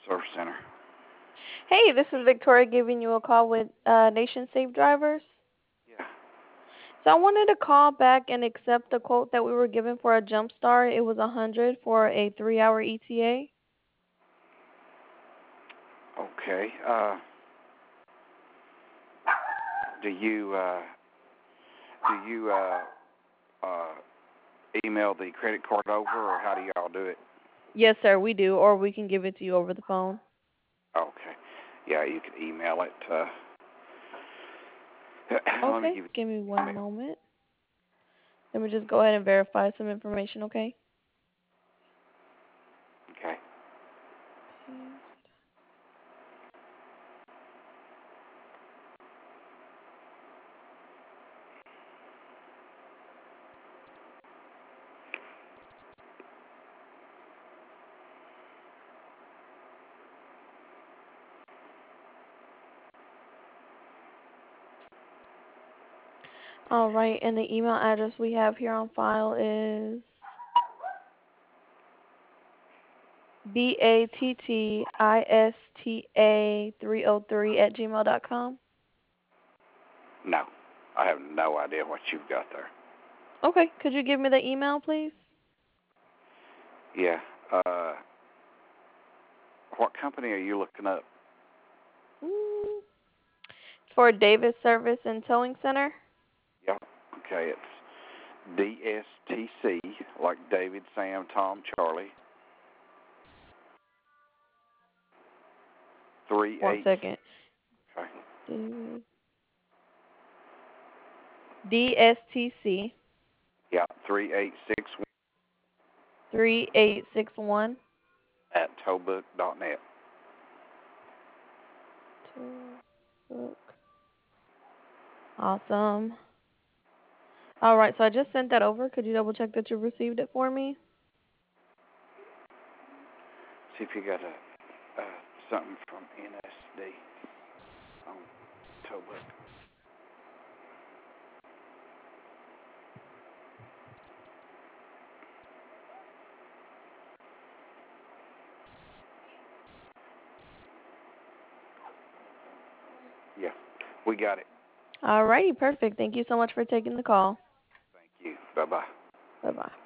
Service Center. Hey, this is Victoria giving you a call with Nation Safe Drivers. Yeah. So I wanted to call back and accept the quote that we were given for a jump start. It was 100 for a 3-hour ETA. Okay. Do you uh, email the credit card over, or how do y'all do it? Yes, sir, we do, or we can give it to you over the phone. Okay. Yeah, you can email it. Let me Okay, give give me you one email. moment. Let me just go ahead and verify some information, okay? Okay. All right, and the email address we have here on file is battista303 No, I have no idea what you've got there. Okay, could you give me the email, please? Yeah. Uh, what company are you looking up? Mm, for Davis Service and Towing Center. Yeah. Okay, it's DSTC, like David, Sam, Tom, Charlie, three One eight. second. Okay. David. DSTC Yeah, 3861 3861. at towbook.net. Book. Awesome. All right, so I just sent that over. Could you double check that you received it for me? See if you got something from NSD on towbook. Yeah, we got it. All righty, perfect. Thank you so much for taking the call. Thank you. Bye bye. Bye bye.